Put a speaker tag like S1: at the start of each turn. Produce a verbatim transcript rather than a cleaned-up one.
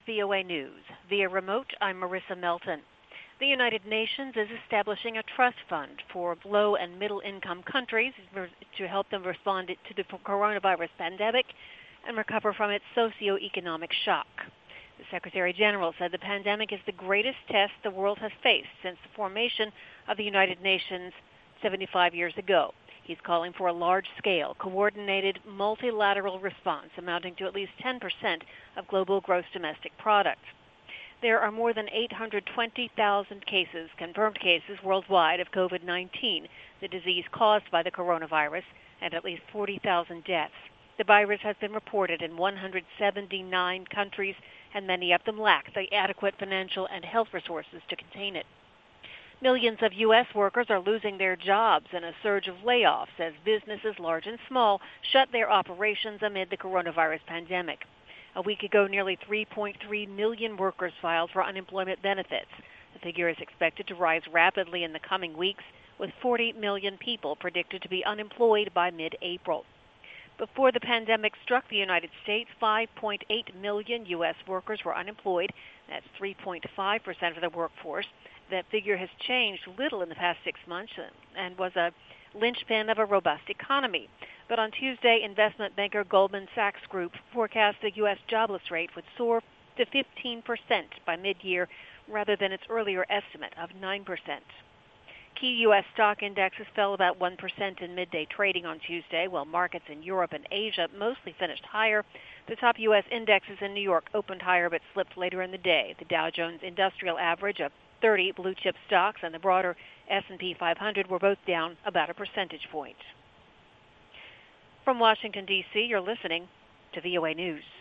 S1: V O A News. Via remote, I'm Marissa Melton. The United Nations is establishing a trust fund for low and middle income countries to help them respond to the coronavirus pandemic and recover from its socio-economic shock. The Secretary General said the pandemic is the greatest test the world has faced since the formation of the United Nations seventy-five years ago. He's calling for a large-scale, coordinated, multilateral response amounting to at least ten percent of global gross domestic product. There are more than eight hundred twenty thousand cases, confirmed cases worldwide of COVID nineteen, the disease caused by the coronavirus, and at least forty thousand deaths. The virus has been reported in one hundred seventy-nine countries, and many of them lack the adequate financial and health resources to contain it. Millions of U S workers are losing their jobs in a surge of layoffs as businesses, large and small, shut their operations amid the coronavirus pandemic. A week ago, nearly three point three million workers filed for unemployment benefits. The figure is expected to rise rapidly in the coming weeks, with forty million people predicted to be unemployed by mid-April. Before the pandemic struck the United States, five point eight million U S workers were unemployed. That's three point five percent of the workforce. That figure has changed little in the past six months and was a linchpin of a robust economy. But on Tuesday, investment banker Goldman Sachs Group forecast the U S jobless rate would soar to fifteen percent by mid-year rather than its earlier estimate of nine percent. Key U S stock indexes fell about one percent in midday trading on Tuesday, while markets in Europe and Asia mostly finished higher. The top U S indexes in New York opened higher but slipped later in the day. The Dow Jones Industrial Average of thirty blue-chip stocks and the broader S and P five hundred were both down about a percentage point. From Washington, D C, you're listening to V O A News.